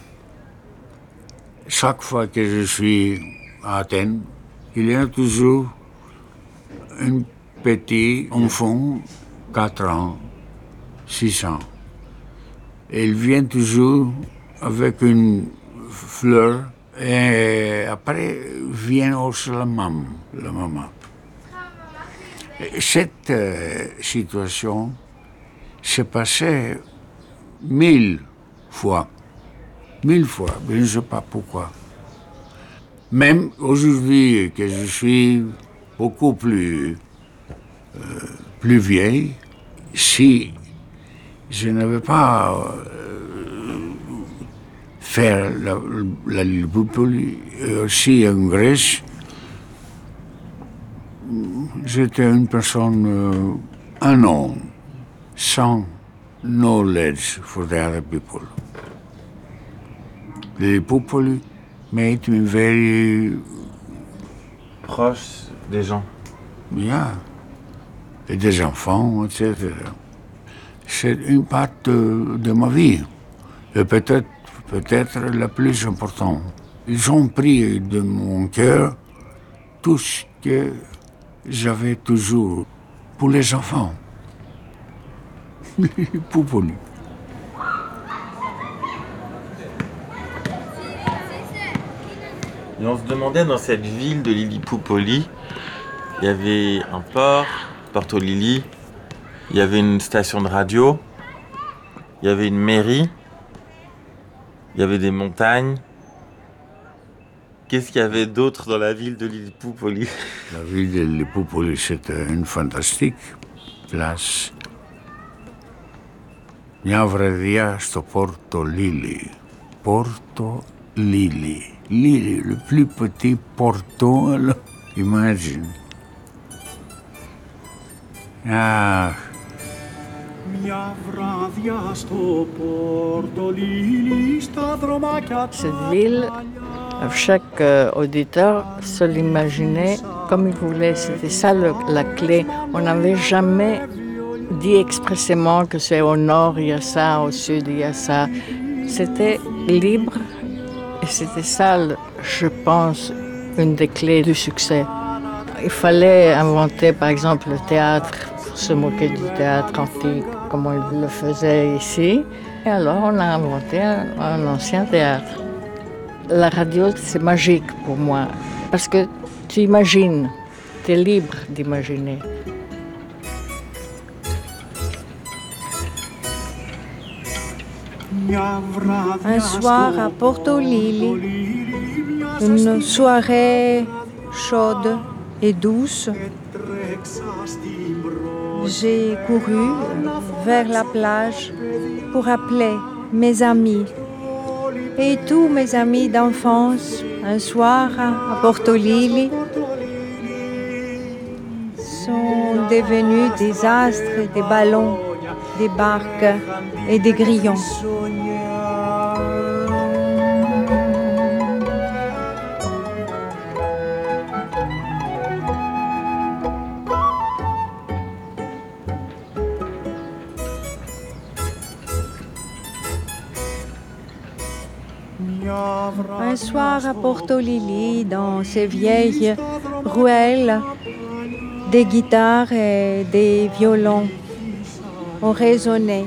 Chaque fois que je suis à Athènes, il y a toujours un petit enfant, quatre ans, six ans. Il vient toujours avec une fleur et après vient aussi la maman. La maman. Cette euh, situation s'est passée mille fois. Mille fois, je ne sais pas pourquoi. Même aujourd'hui que je suis beaucoup plus, euh, plus vieille, si je n'avais pas euh, fait la, la Lilliputpoli et aussi en Grèce, j'étais une personne euh, unknown, sans knowledge for the other people. Lilliputpoli made me very proche des gens. Yeah. Et des enfants, et cetera. C'est une part de, de ma vie, et peut-être, peut-être la plus importante. Ils ont pris de mon cœur tout ce que j'avais toujours pour les enfants. Lilliputpoli. Et on se demandait dans cette ville de Lilliputpoli, il y avait un port, Porto Lili, il y avait une station de radio, il y avait une mairie, il y avait des montagnes. Qu'est-ce qu'il y avait d'autre dans la ville de Lilliputpoli? La ville de Lilliputpoli, c'était une fantastique place. Μια βραδιά στο Porto Lili. Porto Lili. Lili, le plus petit Porto, alors, imagine. Ah. Cette ville, chaque euh, auditeur se l'imaginait comme il voulait. C'était ça le, la clé. On n'avait jamais dit expressément que c'est au nord, il y a ça, au sud, il y a ça. C'était libre et c'était ça, je pense, une des clés du succès. Il fallait inventer, par exemple, le théâtre, pour se moquer du théâtre antique, comme on le faisait ici. Et alors, on a inventé un, un ancien théâtre. La radio, c'est magique pour moi, parce que tu imagines, tu es libre d'imaginer. Un soir à Porto Lili, une soirée chaude et douce, j'ai couru vers la plage pour appeler mes amis. Et tous mes amis d'enfance, un soir à Porto Lili, sont devenus des astres, des ballons, des barques et des grillons. Un soir à Porto Lili, dans ces vieilles ruelles, des guitares et des violons ont résonné.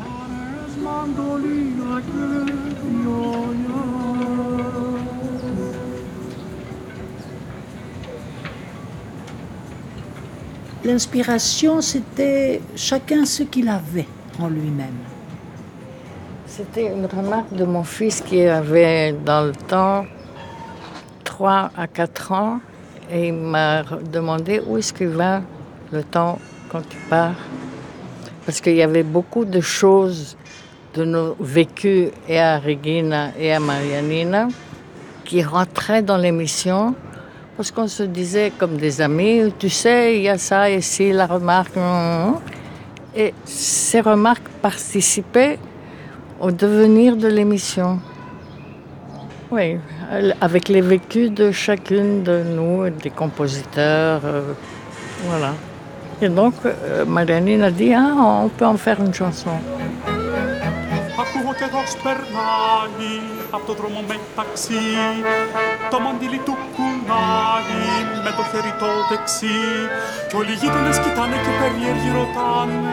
L'inspiration, c'était chacun ce qu'il avait en lui-même. C'était une remarque de mon fils qui avait dans le temps trois à quatre ans et il m'a demandé où est-ce qu'il va le temps quand tu pars. Parce qu'il y avait beaucoup de choses de nos vécus et à Regina et à Marianina qui rentraient dans l'émission Parce qu'on se disait comme des amis, tu sais, il y a ça ici, la remarque. Et ces remarques participaient au devenir de l'émission. Oui, avec les vécus de chacune de nous, des compositeurs, euh, voilà. Et donc, euh, Marianine a dit, ah, on peut en faire une chanson. Ακούω καιρός περνάει απ' το δρόμο μεταξύ το μαντίλι του κουνάει με το χέρι το δεξί κι όλοι οι γείτονες κοιτάνε και περίεργοι ρωτάνε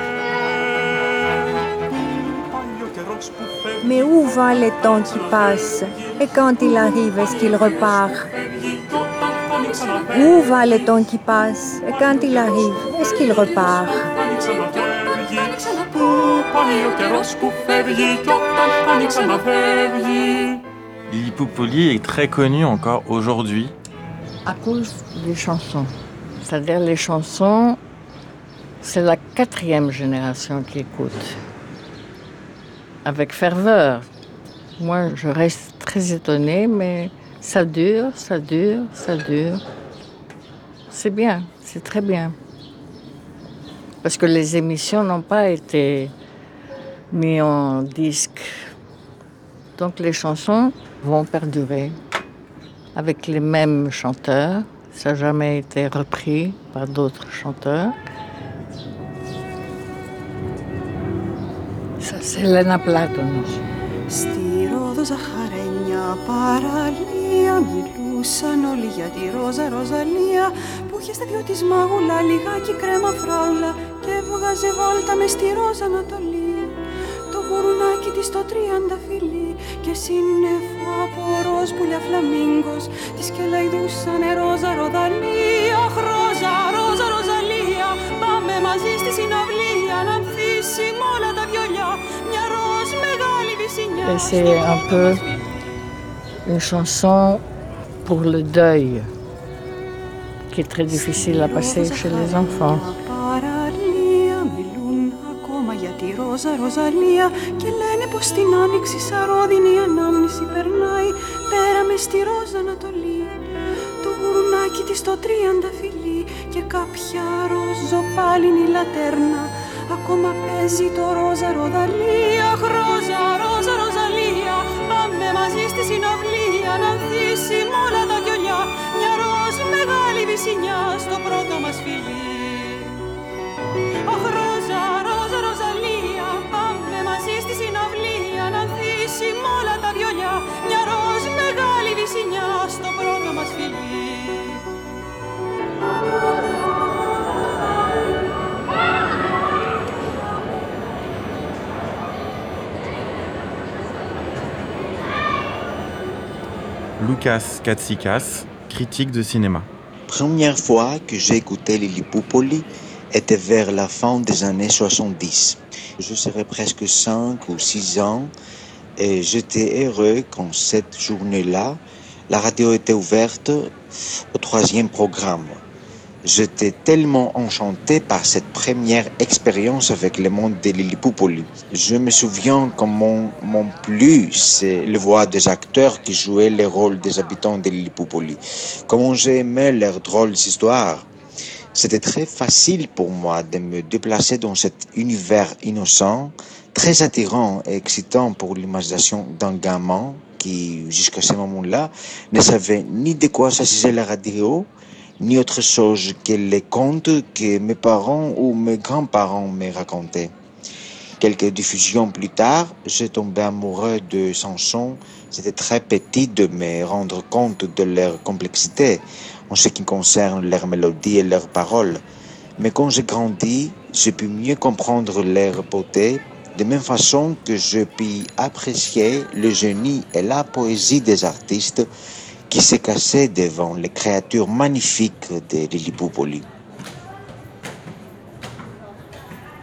Πού πάει ο καιρός που φεύγει Mais où va le temps qui passe? Et quand il arrive, est-ce qu'il repart? Où va le temps qui passe? Et quand il arrive, est-ce qu'il repart? Πού πάει ο καιρός που φεύγει κι όταν φτάνει ξαναφεύγει Lili Poupoli est très connue encore aujourd'hui. À cause des chansons. C'est-à-dire les chansons, c'est la quatrième génération qui écoute. Avec ferveur. Moi, je reste très étonnée, mais ça dure, ça dure, ça dure. C'est bien, c'est très bien. Parce que les émissions n'ont pas été mises en disque. Donc les chansons vont perdurer avec les mêmes chanteurs. Ça n'a jamais été repris par d'autres chanteurs. Ça, c'est Lena Platonos. Στη Ρόδο ζαχαρένια παραλία μιλούσαν όλοι για τη Ρόζα Ροζαλία που είχε στα δυο της μάγουλα λιγάκι κρέμα φράουλα και έβγαζε βόλτα μες στη Ρόζα Ανατολή. Το γουρουνάκι της το τριανταφυλλί και σύννεφο από ροζ πουλιά φλαμίγκος της κελαϊδούσανε Ρόζα Ροδαλία. Αχ, Ρόζα, Ρόζα, Ροζαλία, πάμε μαζί στη συναυλία να ανθίσει μ' όλα τα βιολιά μια ροζ μεγάλη βυσσινιά. Et c'est un peu une chanson pour le deuil qui est très difficile à passer chez les enfants. Για τη Ρόζα Ροζαλία και λένε πως την άνοιξη σαρόδινη ανάμνηση περνάει πέρα μες στη Ρόζα Ανατολή. Το γουρουνάκι της το τριανταφυλλί και κάποια ροζοπάλινη λατέρνα ακόμα παίζει το Ρόζα Ροδαλία. Αχ, Ρόζα, Ρόζα, Ροζαλία, πάμε μαζί στη συναυλία να ανθίσει μ' όλα τα βιολιά μια ροζ μεγάλη βυσσινιά στο πρώτο μας φιλί. Αχ, Ρόζα, Ρόζα, Ροζαλία, πάμε μαζί στη συναυλία να ανθίσει μ' όλα τα βιολιά μια ροζ μεγάλη βυσσινιά στο πρώτο μας φιλί. Lucas Katsikas, critique de cinéma. Première fois que j'ai écouté Lili Poupoli était vers la fin des années soixante-dix. Je serais presque cinq ou six ans et j'étais heureux qu'en cette journée-là, la radio était ouverte au troisième programme. J'étais tellement enchanté par cette première expérience avec le monde de Lili Poupoli. Je me souviens comment m'ont plu les voix des acteurs qui jouaient les rôles des habitants de Lili Poupoli. Comment j'ai aimé leurs drôles histoires. C'était très facile pour moi de me déplacer dans cet univers innocent, très attirant et excitant pour l'imagination d'un gamin qui, jusqu'à ce moment-là, ne savait ni de quoi s'agissait la radio, ni autre chose que les contes que mes parents ou mes grands-parents me racontaient. Quelques diffusions plus tard, j'ai tombé amoureux de chansons. C'était très petit de me rendre compte de leur complexité en ce qui concerne leurs mélodies et leurs paroles. Mais quand j'ai grandi, j'ai pu mieux comprendre leur beauté, de même façon que je puis apprécier le génie et la poésie des artistes qui se cassaient devant les créatures magnifiques de Lili Poupoli.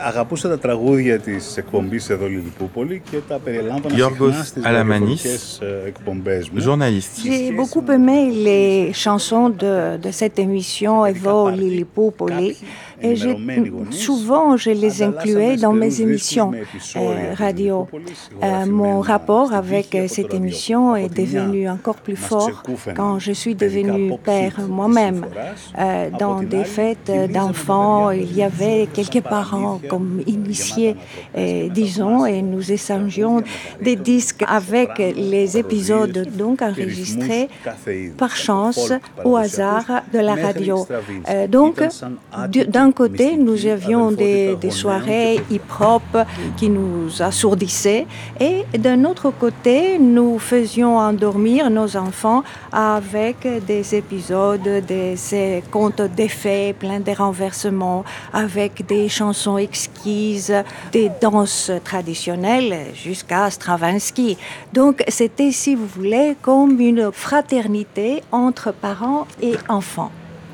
Αγαπούσα τα τραγούδια της εκπομπής εδώ Λιλιπούπολη και τα περιλάμβανα Yorgos συχνά στις Alamanis, ραδιοφωνικές εκπομπές μου. journaliste. J'ai beaucoup aimé les chansons de, de cette émission Evo Lilipoupoli. Et je, souvent, je les incluais dans mes émissions euh, radio. Euh, mon rapport avec cette émission est devenu encore plus fort quand je suis devenue père moi-même. Euh, dans des fêtes d'enfants, il y avait quelques parents comme initiés, euh, disons, et nous échangions des disques avec les épisodes donc enregistrés par chance au hasard de la radio. Euh, donc, d'un D'un côté, nous avions des, des soirées hip-hop qui nous assourdissaient et d'un autre côté, nous faisions endormir nos enfants avec des épisodes, des, des contes de fées pleins de renversements, avec des chansons exquises, des danses traditionnelles jusqu'à Stravinsky. Donc, c'était, si vous voulez, comme une fraternité entre parents et enfants.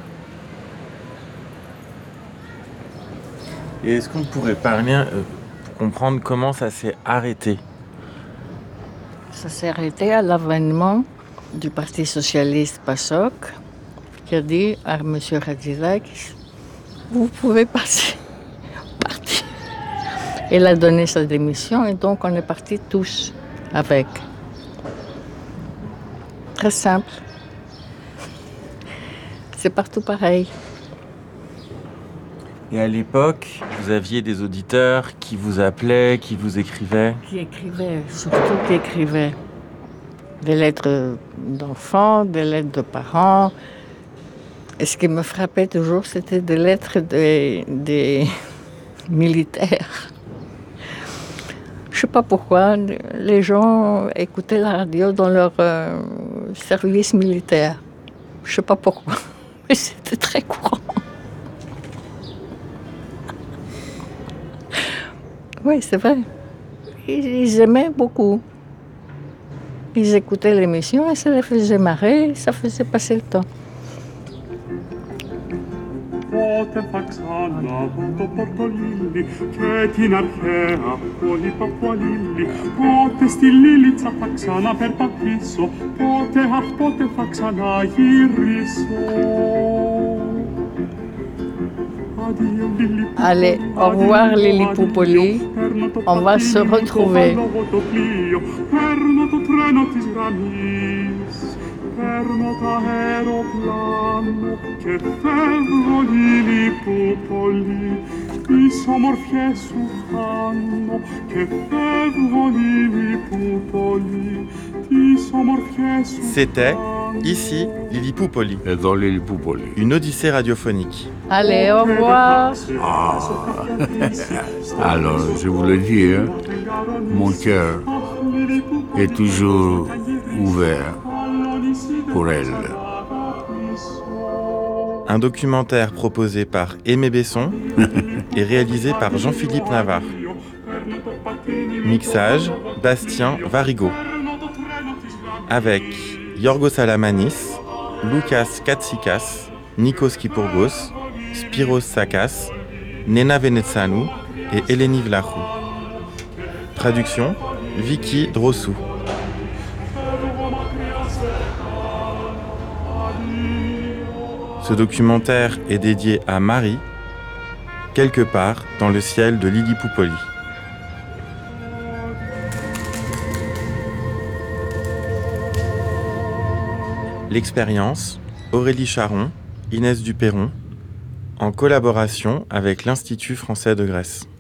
Et est-ce qu'on pourrait parler euh, pour comprendre comment ça s'est arrêté? Ça s'est arrêté à l'avènement du Parti socialiste PASOK qui a dit à M. Hatzidakis, vous pouvez passer, partir. Il a donné sa démission et donc on est partis tous avec. Très simple. C'est partout pareil. Et à l'époque, vous aviez des auditeurs qui vous appelaient, qui vous écrivaient? Qui écrivaient, surtout qui écrivaient. Des lettres d'enfants, des lettres de parents. Et ce qui me frappait toujours, c'était des lettres des, des militaires. Je ne sais pas pourquoi, les gens écoutaient la radio dans leur euh, service militaire. Je ne sais pas pourquoi, mais c'était très courant. Oui, c'est vrai. Ils, ils aimaient beaucoup. Ils écoutaient l'émission et ça les faisait marrer, ça faisait passer le temps. Πότε θα ξαναδώ το πορτολίλι και την αρχαία πόλη Παπουαλίλη. Πότε στη Λίλιτσα θα ξαναπερπατήσω, πότε αχ πότε θα ξαναγυρίσω. Allez, au revoir Lilipoupoli, on va se retrouver. Παίρνω το τρένο της γραμμής, παίρνω το αεροπλάνο και φεύγω Λιλιπούπολη, τις ομορφιές σου χάνω και φεύγω Λιλιπούπολη, τις ομορφιές σου. C'était ici Lilipoupoli. Εδώ Lilipoupoli. Une odyssée radiophonique. Allez, au revoir. Ah. Alors, je vous le dis, hein, mon cœur est toujours ouvert pour elle. Un documentaire proposé par Aimé Besson et réalisé par Jean-Philippe Navarre. Mixage, Bastien Varigo. Avec Yorgos Alamanis, Loukas Katsikas, Nikos Kypurgos, Spiros Sakas, Nena Venetsanou et Eleni Vlachou. Traduction, Vicky Drossou. Ce documentaire est dédié à Marie, quelque part dans le ciel de Lilipoupoli. L'expérience, Aurélie Charon, Inès Duperron, en collaboration avec l'Institut français de Grèce.